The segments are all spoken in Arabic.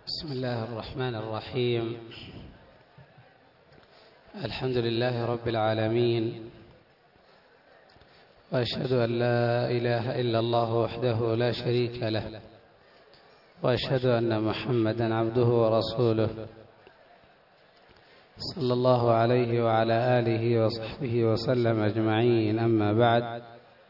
بسم الله الرحمن الرحيم. الحمد لله رب العالمين، وأشهد أن لا إله إلا الله وحده لا شريك له، وأشهد أن محمدا عبده ورسوله صلى الله عليه وعلى آله وصحبه وسلم أجمعين. أما بعد،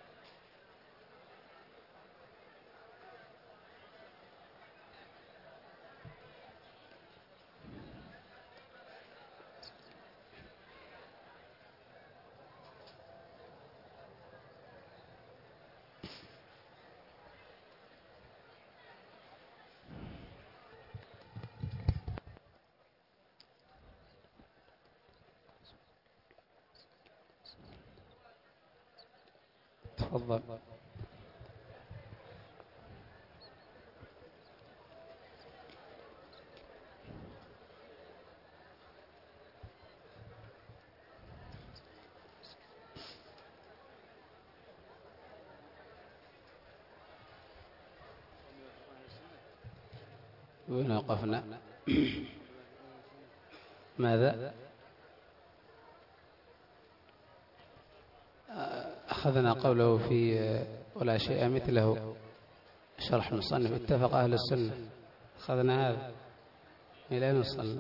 تفضل. وين وقفنا؟ ماذا؟ أخذنا قوله في ولا شيء مثله شرح المصنف اتفق أهل السنة. أخذنا هذا إلى أين وصلنا؟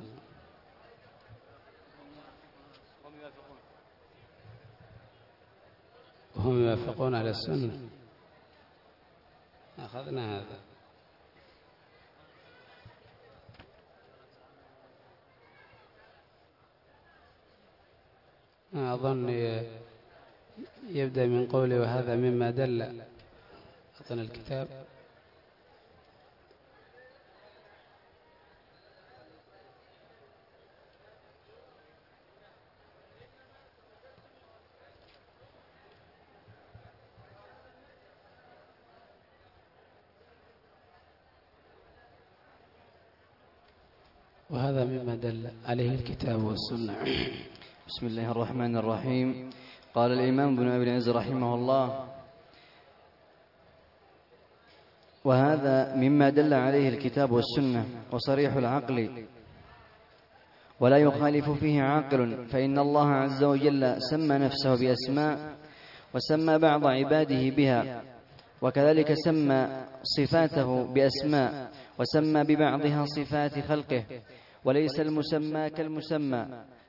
وهم يوافقون على السنة. أخذنا هذا. أظن يبدأ من قوله وهذا مما دل. أعطنا الكتاب. وهذا مما دل عليه الكتاب والسنة. بسم الله الرحمن الرحيم. قال الإمام ابن أبي العز رحمه الله: وهذا مما دل عليه الكتاب والسنة وصريح العقل ولا يخالف فيه عاقل، فإن الله عز وجل سمى نفسه بأسماء وسمى بعض عباده بها، وكذلك سمى صفاته بأسماء وسمى ببعضها صفات خلقه، وليس المسمى كالمسمى،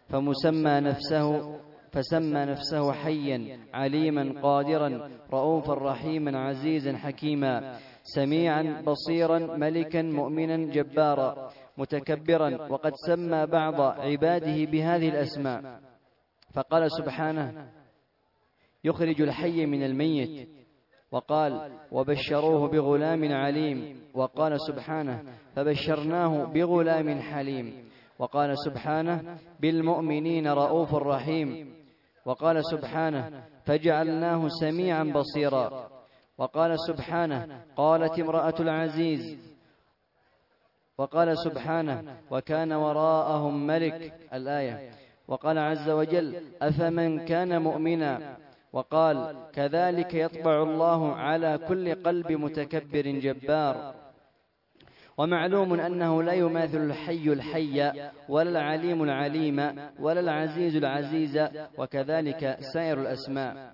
فسمى نفسه حيا عليما قادرا رؤوفا رحيما عزيزا حكيما سميعا بصيرا ملكا مؤمنا جبارا متكبرا. وقد سمى بعض عباده بهذه الأسماء، فقال سبحانه: يخرج الحي من الميت، وقال: وبشروه بغلام عليم، وقال سبحانه: فبشرناه بغلام حليم، وقال سبحانه: بالمؤمنين رؤوف رحيم، وقال سبحانه: فجعلناه سميعا بصيرا، وقال سبحانه: قالت امرأة العزيز، وقال سبحانه: وكان وراءهم ملك، الآية، وقال عز وجل: أفمن كان مؤمنا، وقال: كذلك يطبع الله على كل قلب متكبر جبار. ومعلوم أنه لا يماثل الحي الحي ولا العليم العليم ولا العزيز العزيز، وكذلك سائر الأسماء.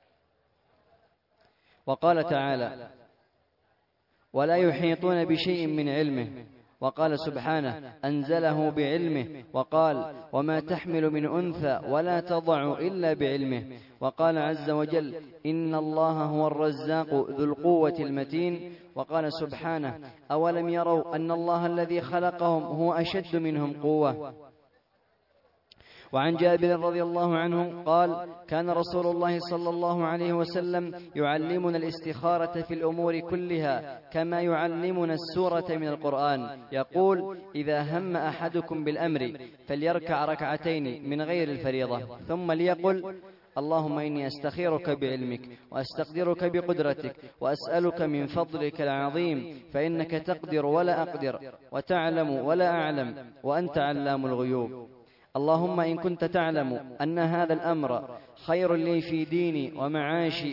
وقال تعالى: ولا يحيطون بشيء من علمه، وقال سبحانه: أنزله بعلمه، وقال: وما تحمل من أنثى ولا تضع إلا بعلمه، وقال عز وجل: إن الله هو الرزاق ذو القوة المتين، وقال سبحانه: أولم يروا أن الله الذي خلقهم هو أشد منهم قوة. وعن جابر رضي الله عنه قال: كان رسول الله صلى الله عليه وسلم يعلمنا الاستخارة في الأمور كلها كما يعلمنا السورة من القرآن، يقول: إذا هم أحدكم بالأمر فليركع ركعتين من غير الفريضة، ثم ليقل: اللهم إني أستخيرك بعلمك وأستقدرك بقدرتك وأسألك من فضلك العظيم، فإنك تقدر ولا أقدر وتعلم ولا أعلم وأنت علام الغيوب. اللهم إن كنت تعلم أن هذا الأمر خير لي في ديني ومعاشي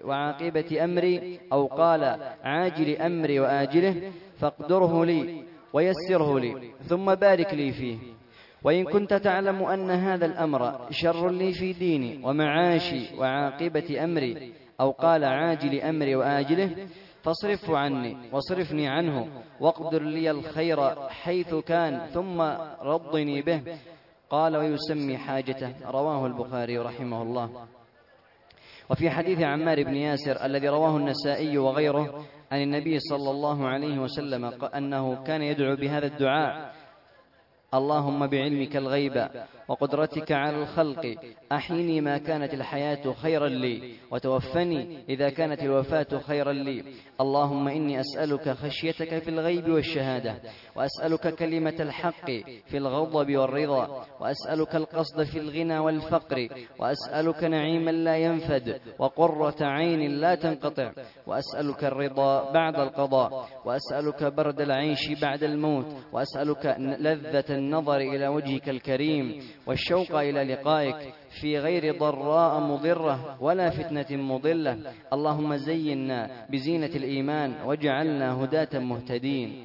وعاقبة أمري، أو قال عاجل أمري وآجله، فاقدره لي، ويسره لي ثم بارك لي فيه. وإن كنت تعلم أن هذا الأمر شر لي في ديني ومعاشي وعاقبة أمري، أو قال عاجل أمري وآجله، فاصرفه عني واصرفني عنه، واقدر لي الخير حيث كان، ثم رضني به. قال ويسمي حاجته. رواه البخاري رحمه الله. وفي حديث عمار بن ياسر الذي رواه النسائي وغيره عن النبي صلى الله عليه وسلم أنه كان يدعو بهذا الدعاء: اللهم بعلمك الغيب وقدرتك على الخلق أحيني ما كانت الحياة خيرا لي، وتوفني إذا كانت الوفاة خيرا لي. اللهم إني أسألك خشيتك في الغيب والشهادة، وأسألك كلمة الحق في الغضب والرضا، وأسألك القصد في الغنى والفقر، وأسألك نعيما لا ينفد وقرة عين لا تنقطع، وأسألك الرضا بعد القضاء، وأسألك برد العيش بعد الموت، وأسألك لذة النظر إلى وجهك الكريم والشوق إلى لقائك في غير ضراء مضرة ولا فتنة مضلة. اللهم زينا بزينة الإيمان واجعلنا هداة مهتدين.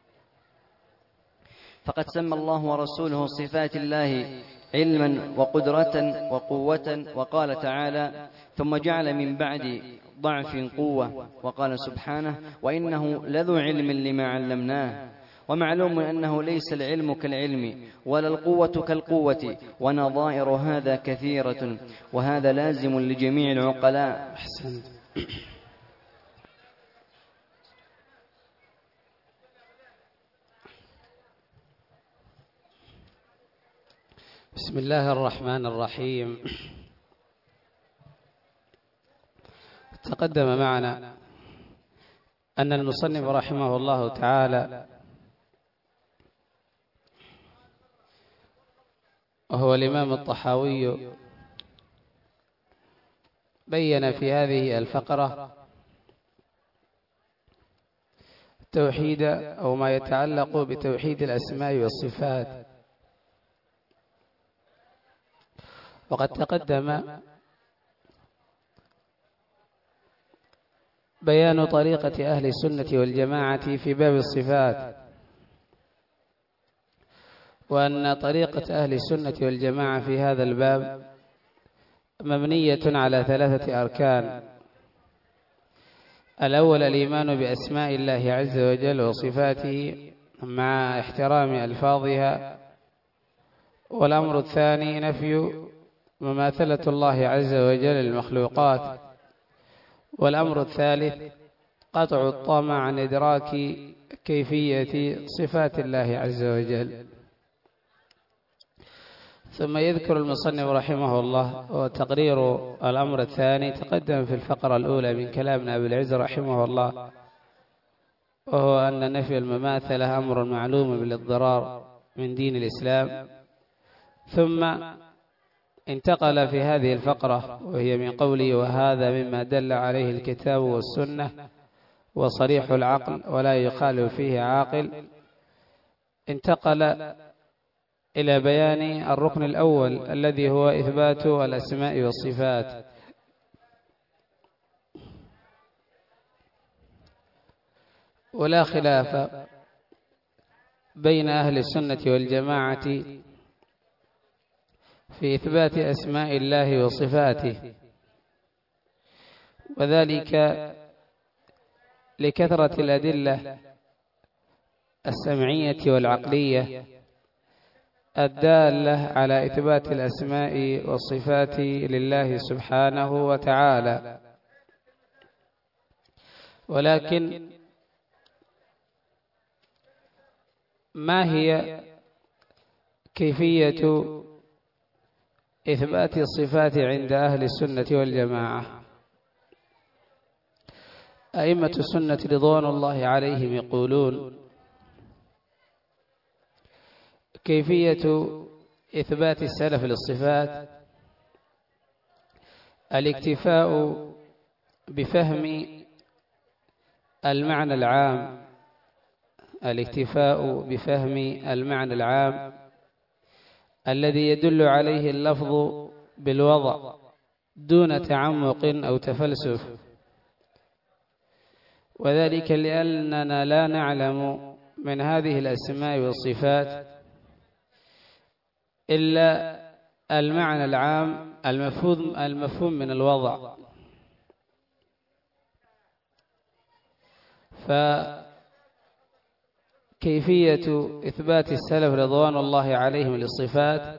فقد سمى الله ورسوله صفات الله علما وقدرة وقوة، وقال تعالى: ثم جعل من بعد ضعف قوة، وقال سبحانه: وإنه لذو علم لما علمناه. ومعلوم أنه ليس العلم كالعلم ولا القوة كالقوة، ونظائر هذا كثيرة، وهذا لازم لجميع العقلاء. أحسنت. بسم الله الرحمن الرحيم. تقدم معنا أن المصنف رحمه الله تعالى وهو الإمام الطحاوي بين في هذه الفقرة توحيد أو ما يتعلق بتوحيد الأسماء والصفات. وقد تقدم بيان طريقة أهل السنة والجماعة في باب الصفات، وأن طريقة أهل السنة والجماعة في هذا الباب مبنية على 3 أركان. الأول الإيمان بأسماء الله عز وجل وصفاته مع احترام ألفاظها، والأمر الثاني نفي مماثلة الله عز وجل للمخلوقات، والأمر الثالث قطع الطمع عن إدراك كيفية صفات الله عز وجل. ثم يذكر المصنف رحمه الله وتقرير الأمر الثاني تقدم في الفقرة الأولى من كلام أبي العز رحمه الله، وهو أن نفي المماثلة أمر معلوم بالاضطرار من دين الإسلام. ثم انتقل في هذه الفقرة وهي من قوله: وهذا مما دل عليه الكتاب والسنة وصريح العقل ولا يخالف فيه عاقل. انتقل إلى بيان الركن الأول الذي هو إثبات الأسماء والصفات. ولا خلاف بين أهل السنة والجماعة في إثبات أسماء الله وصفاته، وذلك لكثرة الأدلة السمعية والعقلية الدالة على إثبات الأسماء والصفات لله سبحانه وتعالى. ولكن ما هي كيفية إثبات الصفات عند أهل السنة والجماعة؟ أئمة السنة رضوان الله عليهم يقولون: كيفية إثبات السلف للصفات الاكتفاء بفهم المعنى العام، الاكتفاء بفهم المعنى العام الذي يدل عليه اللفظ بالوضع دون تعمق أو تفلسف، وذلك لأننا لا نعلم من هذه الأسماء والصفات إلا المعنى العام المفهوم من الوضع. فكيفية إثبات السلف رضوان الله عليهم للصفات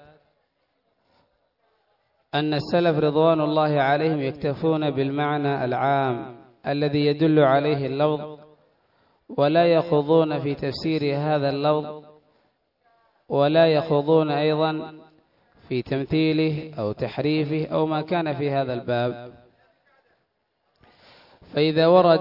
أن السلف رضوان الله عليهم يكتفون بالمعنى العام الذي يدل عليه اللفظ، ولا يخوضون في تفسير هذا اللفظ، ولا يخوضون أيضا في تمثيله أو تحريفه أو ما كان في هذا الباب. فإذا ورد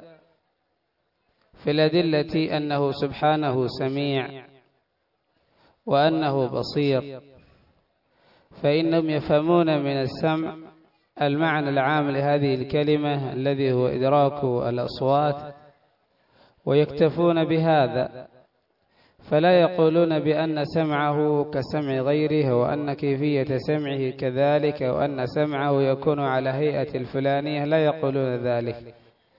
في الأدلة أنه سبحانه سميع وأنه بصير، فإنهم يفهمون من السمع المعنى العام لهذه الكلمة الذي هو إدراك الأصوات، ويكتفون بهذا، فلا يقولون بأن سمعه كسمع غيره، وأن كيفية سمعه كذلك، وأن سمعه يكون على هيئة الفلانية، لا يقولون ذلك،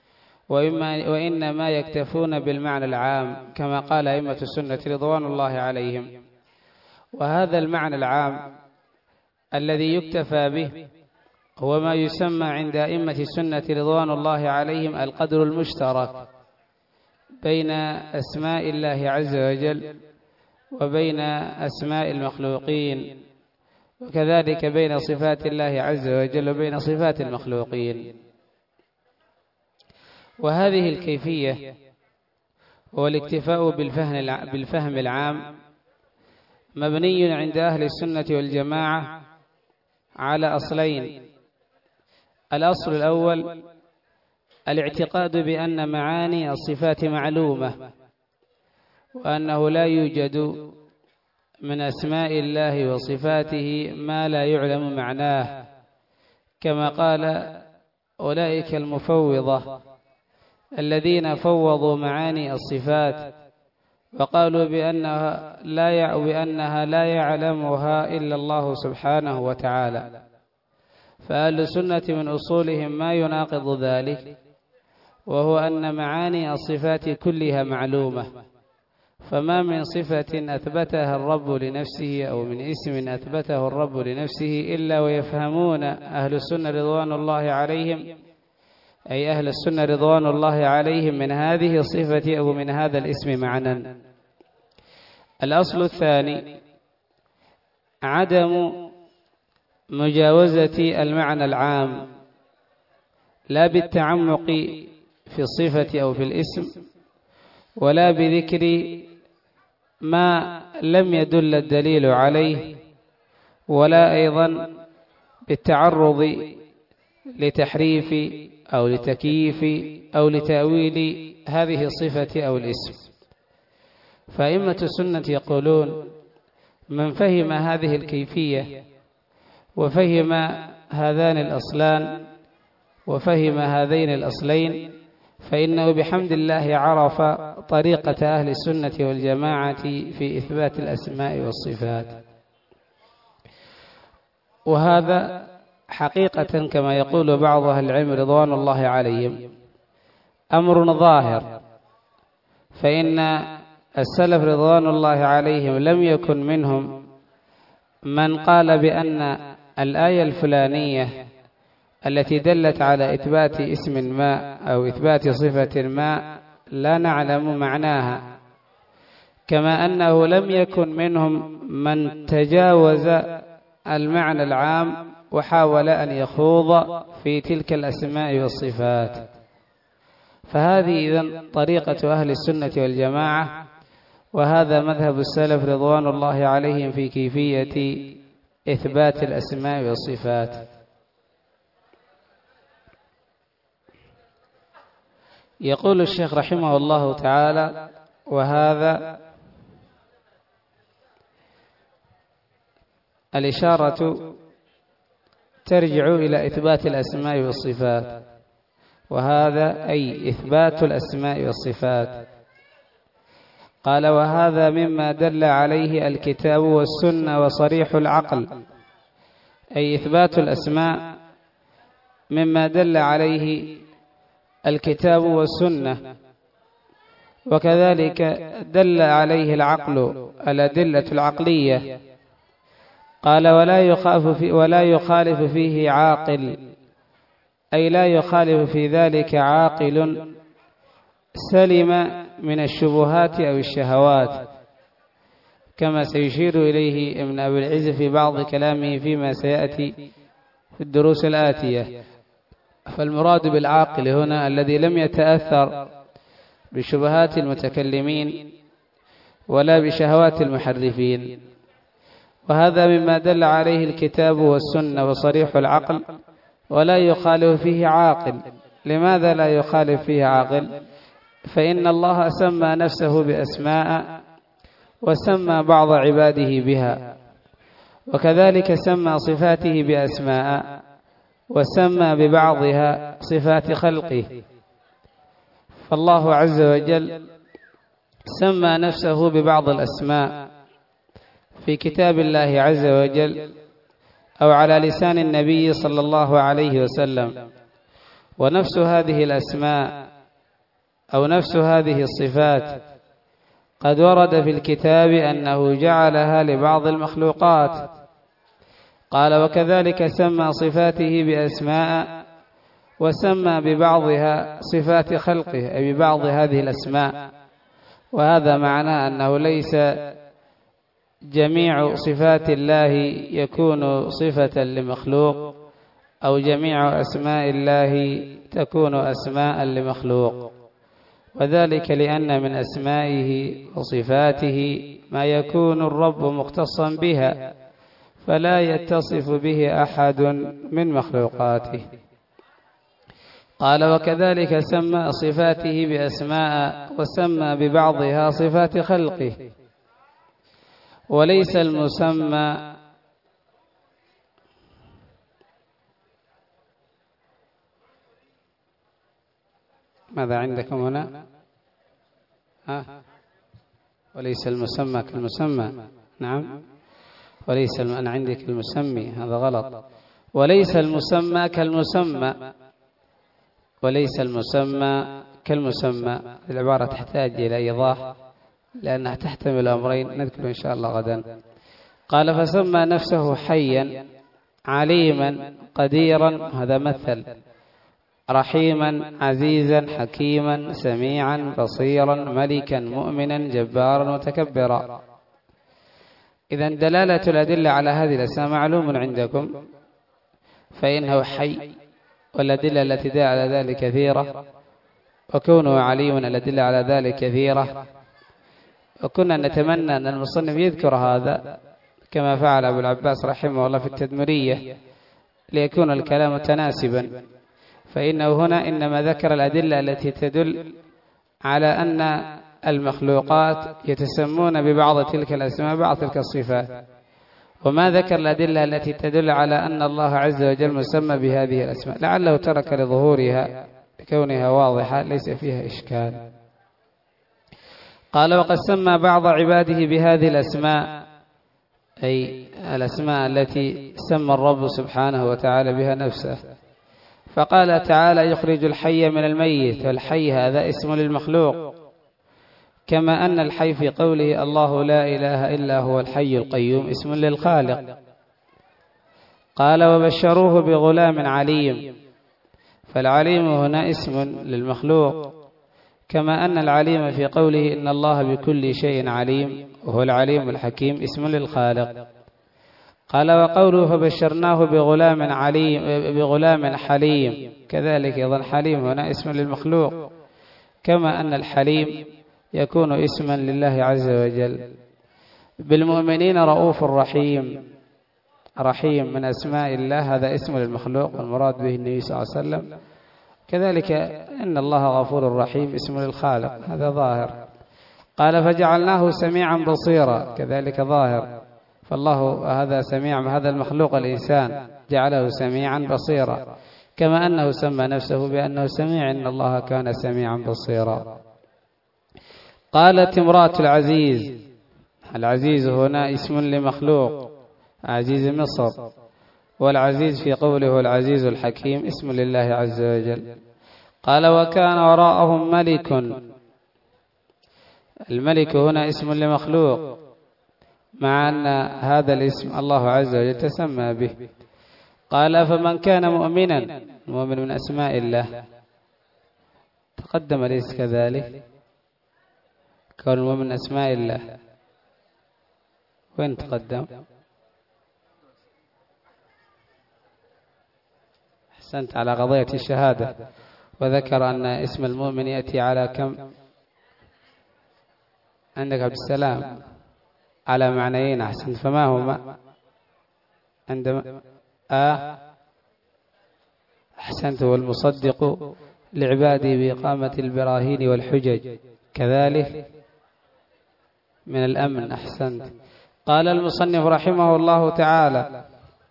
وإنما يكتفون بالمعنى العام كما قال أئمة السنة رضوان الله عليهم. وهذا المعنى العام الذي يكتفى به هو ما يسمى عند أئمة السنة رضوان الله عليهم القدر المشترك بين أسماء الله عز وجل وبين أسماء المخلوقين، وكذلك بين صفات الله عز وجل وبين صفات المخلوقين. وهذه الكيفية هو الاكتفاء بالفهم العام مبني عند أهل السنة والجماعة على أصلين. الأصل الأول الاعتقاد بأن معاني الصفات معلومة، وأنه لا يوجد من أسماء الله وصفاته ما لا يعلم معناه، كما قال أولئك المفوضة الذين فوضوا معاني الصفات وقالوا بأنها لا يعلمها إلا الله سبحانه وتعالى. فأهل السنة من أصولهم ما يناقض ذلك، وهو أن معاني الصفات كلها معلومة، فما من صفة أثبتها الرب لنفسه أو من اسم أثبته الرب لنفسه إلا ويفهمون أهل السنة رضوان الله عليهم، أي أهل السنة رضوان الله عليهم، من هذه الصفة أو من هذا الاسم معنى. الأصل الثاني عدم مجاوزة المعنى العام، لا بالتعمق في الصفة أو في الاسم، ولا بذكر ما لم يدل الدليل عليه، ولا أيضا بالتعرض لتحريف أو لتكييف أو لتأويل هذه الصفة أو الاسم. فأئمة السنة يقولون من فهم هذه الكيفية وفهم هذان الأصلان وفهم هذين الأصلين، فإنه بحمد الله عرف طريقة أهل السنة والجماعة في إثبات الأسماء والصفات. وهذا حقيقة كما يقول بعض أهل العلم رضوان الله عليهم أمر ظاهر، فإن السلف رضوان الله عليهم لم يكن منهم من قال بأن الآية الفلانية التي دلت على إثبات اسم ما أو إثبات صفة ما لا نعلم معناها، كما أنه لم يكن منهم من تجاوز المعنى العام وحاول أن يخوض في تلك الأسماء والصفات. فهذه إذن طريقة أهل السنة والجماعة، وهذا مذهب السلف رضوان الله عليهم في كيفية إثبات الأسماء والصفات. يقول الشيخ رحمه الله تعالى: وهذا الإشارة ترجع إلى إثبات الأسماء والصفات، وهذا أي إثبات الأسماء والصفات. قال: وهذا مما دل عليه الكتاب والسنة وصريح العقل، أي إثبات الأسماء مما دل عليه الكتاب والسنة، وكذلك دل عليه العقل الأدلة العقلية. قال ولا يخالف فيه عاقل، أي لا يخالف في ذلك عاقل سلم من الشبهات أو الشهوات، كما سيشير إليه ابن أبي العز في بعض كلامه فيما سيأتي في الدروس الآتية. فالمراد بالعاقل هنا الذي لم يتأثر بشبهات المتكلمين ولا بشهوات المحرفين، وهذا مما دل عليه الكتاب والسنة وصريح العقل. ولا يخالف فيه عاقل. لماذا لا يخالف فيه عاقل؟ فإن الله سمى نفسه بأسماء وسمى بعض عباده بها، وكذلك سمى صفاته بأسماء وسمى ببعضها صفات خلقه. فالله عز وجل سمى نفسه ببعض الأسماء في كتاب الله عز وجل أو على لسان النبي صلى الله عليه وسلم، ونفس هذه الأسماء أو نفس هذه الصفات قد ورد في الكتاب أنه جعلها لبعض المخلوقات. قال وكذلك سمى صفاته بأسماء وسمى ببعضها صفات خلقه، أي ببعض هذه الأسماء. وهذا معناه أنه ليس جميع صفات الله يكون صفة لمخلوق، أو جميع أسماء الله تكون أسماء لمخلوق، وذلك لأن من أسمائه وصفاته ما يكون الرب مختصا بها، فلا يتصف به أحد من مخلوقاته. قال وكذلك سمى صفاته بأسماء وسمى ببعضها صفات خلقه. وليس المسمى ماذا عندكم هنا؟ وليس المسمى كالمسمى. نعم، وليس أنا عندك المسمي، هذا غلط. وليس المسمى كالمسمى، وليس المسمى كالمسمى. العبارة تحتاج إلى إيضاح لأنها تحتمل أمرين نذكر إن شاء الله غدا. قال فسمى نفسه حيا عليما قديرا، هذا مثل، رحيما عزيزا حكيما سميعا بصيرا ملكا مؤمنا جبارا متكبرا. إذن دلالة الأدلة على هذه الأسماء معلوم عندكم، فإنه حي، والأدلة التي دل على ذلك كثيرة، وكونه عليم الأدلة على ذلك كثيرة. وكنا نتمنى أن المصنف يذكر هذا كما فعل أبو العباس رحمه الله في التدمرية ليكون الكلام تناسبا، فإنه هنا إنما ذكر الأدلة التي تدل على أن المخلوقات يتسمون ببعض تلك الأسماء بعض تلك الصفات، وما ذكر الأدلة التي تدل على أن الله عز وجل مسمى بهذه الأسماء، لعله ترك لظهورها لكونها واضحة ليس فيها إشكال. قال وقد سمى بعض عباده بهذه الأسماء، أي الأسماء التي سمى الرب سبحانه وتعالى بها نفسه. فقال تعالى يخرج الحي من الميت، والحي هذا اسم للمخلوق، كما أن الحي في قوله الله لا إله إلا هو الحي القيوم اسم للخالق. قال وبشروه بغلام عليم، فالعليم هنا اسم للمخلوق، كما أن العليم في قوله إن الله بكل شيء عليم وهو العليم الحكيم اسم للخالق. قال وقوله فبشرناه بغلام حليم، كذلك أيضا حليم هنا اسم للمخلوق، كما أن الحليم يكون اسما لله عز وجل. بالمؤمنين رؤوف رحيم، رحيم من أسماء الله، هذا اسم للمخلوق والمراد به النبي صلى الله عليه وسلم. كذلك إن الله غفور رحيم اسم للخالق، هذا ظاهر. قال فجعلناه سميعا بصيرا، كذلك ظاهر، فالله هذا سميع، هذا المخلوق الإنسان جعله سميعا بصيرا، كما أنه سمى نفسه بأنه سميع، إن الله كان سميعا بصيرا. قالت امرأة العزيز، العزيز هنا اسم لمخلوق عزيز مصر، والعزيز في قوله العزيز الحكيم اسم لله عز وجل. قال وكان وراءهم ملك، الملك هنا اسم لمخلوق، مع أن هذا الاسم الله عز وجل تسمى به. قال فمن كان مؤمنا، مؤمن من أسماء الله، تقدم ليس كذلك؟ كون المؤمن من أسماء الله وين تقدم؟ أحسنت، على قضية الشهادة، وذكر أن اسم المؤمن يأتي على كم عندك عبد السلام؟ على معنيين. أحسنت، فما هما؟ عندما أحسنت، والمصدق لعبادي بإقامة البراهين والحجج، كذلك من الأمن. أحسنت. قال المصنف رحمه الله تعالى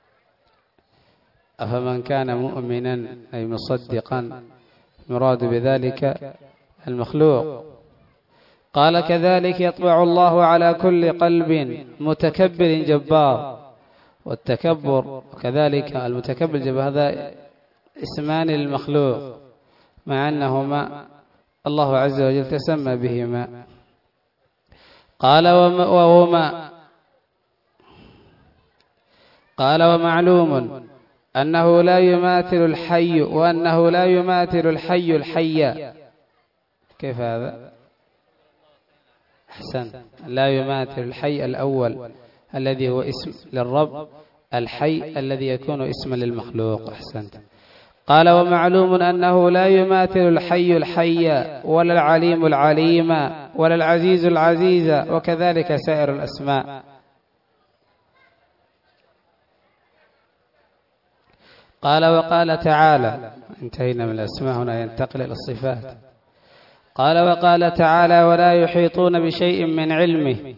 أفمن كان مؤمنا أي مصدقا، مراد بذلك المخلوق. قال كذلك يطبع الله على كل قلب متكبر جبار. والتكبر كذلك المتكبر جبار هذا اسمان للمخلوق، مع أنهما الله عز وجل تسمى بهما. قال ومعلوم أنه لا يماثل الحي، وأنه لا يماثل الحي الحي. كيف هذا؟ أحسن، لا يماثل الحي الأول الذي هو اسم للرب، الحي الذي يكون اسما للمخلوق. أحسنت. قال ومعلوم أنه لا يماثل الحي الحي، ولا العليم العليم، ولا العزيز العزيز، وكذلك سائر الأسماء. قال وقال تعالى، انتهينا من الأسماء، هنا ينتقل إلى الصفات. قال وقال تعالى ولا يحيطون بشيء من علمه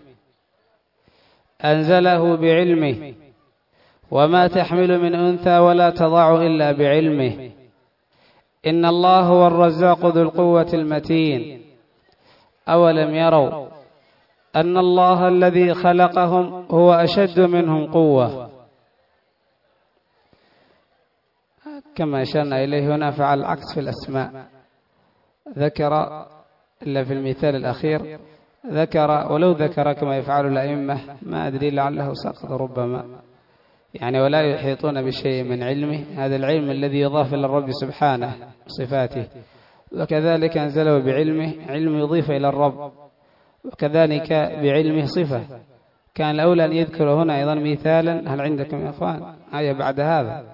أنزله بعلمه وما تحمل من أنثى ولا تضع إلا بعلمه إن الله هو الرزاق ذو القوة المتين أولم يروا أن الله الذي خلقهم هو أشد منهم قوة. كما أشرنا إليه هنا فعل العكس في الأسماء، ذكر إلا في المثال الأخير ذكر، ولو ذكر كما يفعل الأئمة ما أدري لعله سقط ربما، يعني ولا يحيطون بشيء من علمه، هذا العلم الذي يضاف إلى الرب سبحانه صفاته، وكذلك أنزله بعلمه، علم يضيف إلى الرب، وكذلك بعلمه صفة. كان الأولى أن يذكر هنا أيضا مثالا. هل عندكم يا أخوان آية بعد هذا؟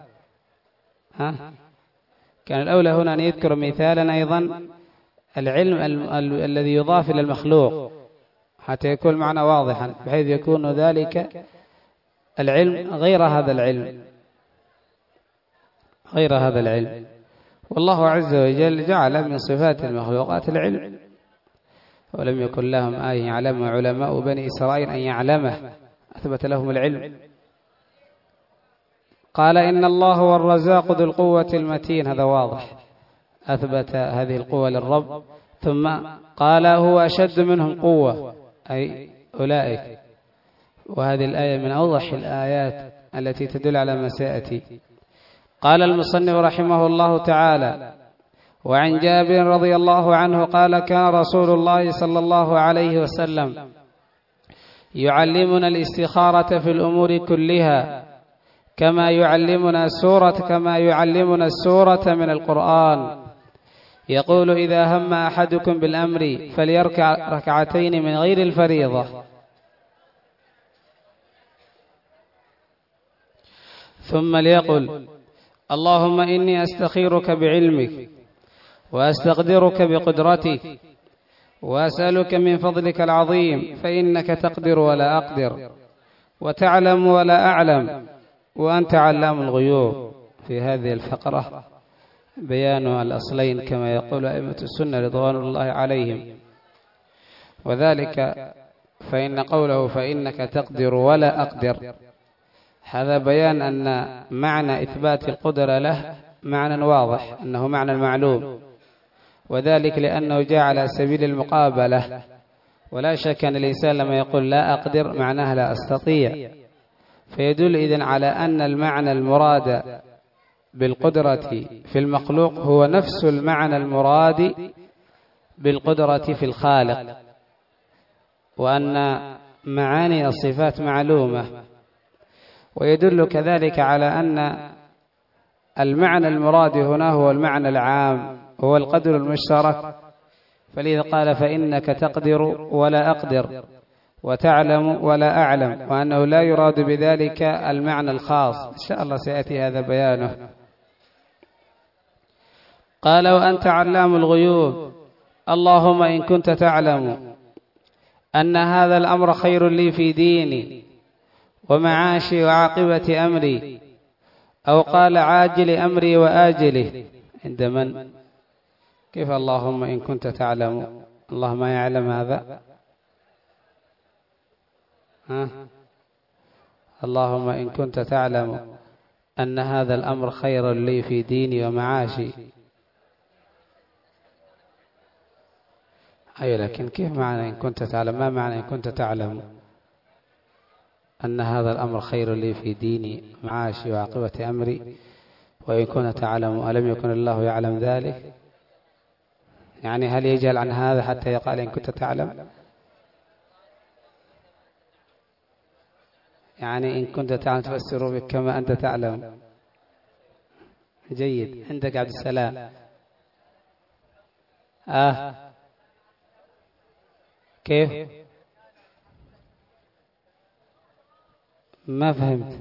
كان الأولى هنا أن يذكر مثالا أيضا العلم الذي يضاف إلى المخلوق حتى يكون معنى واضحا، بحيث يكون ذلك العلم غير هذا العلم. والله عز وجل جعل من صفات المخلوقات العلم، ولم يكن لهم آية يعلم علماء بني إسرائيل أن يعلمه، أثبت لهم العلم. قال إن الله هو الرزاق ذو القوة المتين، هذا واضح، أثبت هذه القوة للرب، ثم قال هو أشد منهم قوة أي أولئك. وهذه الآية من أوضح الآيات التي تدل على ما سيأتي. قال المصنف رحمه الله تعالى وعن جابر رضي الله عنه قال كان رسول الله صلى الله عليه وسلم يعلمنا الاستخارة في الأمور كلها كما يعلمنا السورة من القرآن. يقول إذا هم أحدكم بالأمر فليركع ركعتين من غير الفريضة، ثم ليقل اللهم إني أستخيرك بعلمك وأستقدرك بقدرتك وأسألك من فضلك العظيم فإنك تقدر ولا أقدر وتعلم ولا أعلم وأنت علام الغيوب. في هذه الفقرة بيان الأصلين كما يقول أئمة السنة رضوان الله عليهم، وذلك فإن قوله فإنك تقدر ولا أقدر هذا بيان أن معنى إثبات القدرة له معنى واضح، أنه معنى معلوم، وذلك لأنه جاء على سبيل المقابلة. ولا شك أن الإنسان لما يقول لا أقدر معناه لا أستطيع، فيدل إذن على أن المعنى المراد بالقدرة في المخلوق هو نفس المعنى المراد بالقدرة في الخالق. وأن معاني الصفات معلومة، ويدل كذلك على أن المعنى المراد هنا هو المعنى العام، هو القدر المشترك. فلذا قال فإنك تقدر ولا أقدر، وتعلم ولا أعلم، وأنه لا يراد بذلك المعنى الخاص. إن شاء الله سيأتي هذا بيانه. قال وأنت علام الغيوب، اللهم إن كنت تعلم أن هذا الأمر خير لي في ديني ومعاشي وعاقبة أمري، أو قال عاجل أمري وآجله. عند من؟ كيف اللهم إن كنت تعلم؟ الله ما يعلم هذا؟ اللهم إن كنت تعلم أن هذا الأمر خير لي في ديني ومعاشي. أي لكن كيف معنى إن كنت تعلم؟ ما معنى إن كنت تعلم أن هذا الأمر خير لي في ديني ومعاشي وعاقبة أمري، وإن كنت تعلم ألم يكن الله يعلم ذلك؟ يعني هل يجهل عن هذا حتى يقال إن كنت تعلم؟ يعني إن كنت تعلم تفسر بك كما أنت تعلم. جيد. عندك عبد السلام. كيف؟ ما فهمت.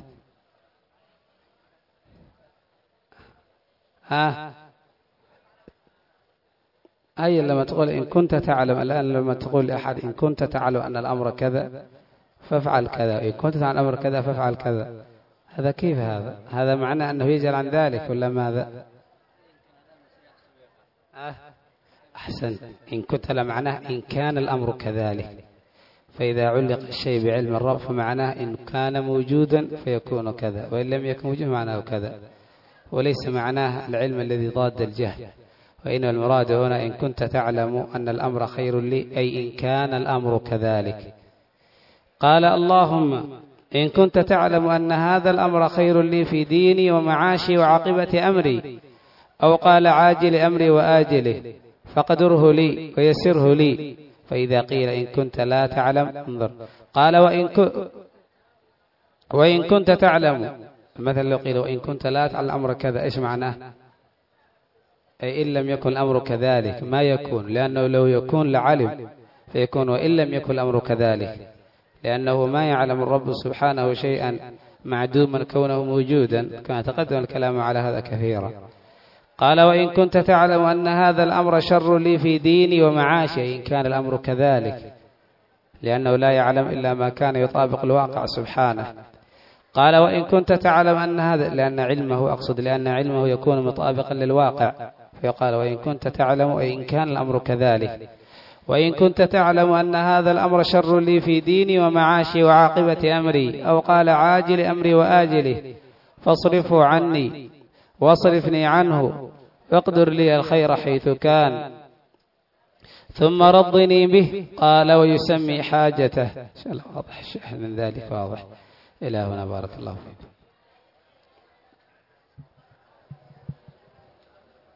أي لما تقول إن كنت تعلم، الآن لما تقول لأحد إن كنت تعلم أن الأمر كذا فافعل كذا، إن كنت تعلم الأمر كذا فافعل كذا، هذا كيف هذا؟ هذا معناه أنه يجعل عن ذلك ولا ماذا؟ أحسن. إن كنت لمعناه إن كان الأمر كذلك، فإذا علق الشيء بعلم الرب فمعناه إن كان موجودا فيكون كذا، وإن لم يكن موجودا معناه كذا، وليس معناه العلم الذي ضاد الجهل. وإن المراد هنا إن كنت تعلم أن الأمر خير لي، أي إن كان الأمر كذلك. قال اللهم إن كنت تعلم أن هذا الأمر خير لي في ديني ومعاشي وعاقبة أمري، أو قال عاجل أمري وآجله، فقدره لي ويسره لي. فإذا قيل إن كنت لا تعلم، انظر، قال وإن كنت تعلم، مثلا لو قيل وإن كنت لا تعلم الأمر كذا، إيش معناه؟ أي إن لم يكن الأمر كذلك ما يكون، لأنه لو يكون لعلم، فيكون وإن لم يكن الأمر كذلك، لأنه ما يعلم الرب سبحانه شيئا معدوما كونه موجودا، كما تقدم الكلام على هذا كثيرا. قال وإن كنت تعلم أن هذا الأمر شر لي في ديني ومعاشي، إن كان الأمر كذلك، لأنه لا يعلم إلا ما كان يطابق الواقع سبحانه. قال وإن كنت تعلم أن هذا، لأن علمه، أقصد لأن علمه يكون مطابقا للواقع، فيقال وإن كنت تعلم أي إن كان الأمر كذلك. وإن كنت تعلم أن هذا الأمر شر لي في ديني ومعاشي وعاقبة أمري، أو قال عاجل أمري وآجله، فاصرفه عني واصرفني عنه، واقدر لي الخير حيث كان، ثم رضني به. قال ويسمي حاجته. إن شاء الله واضح الشيء من ذلك واضح. إلى هنا بارك الله فيكم.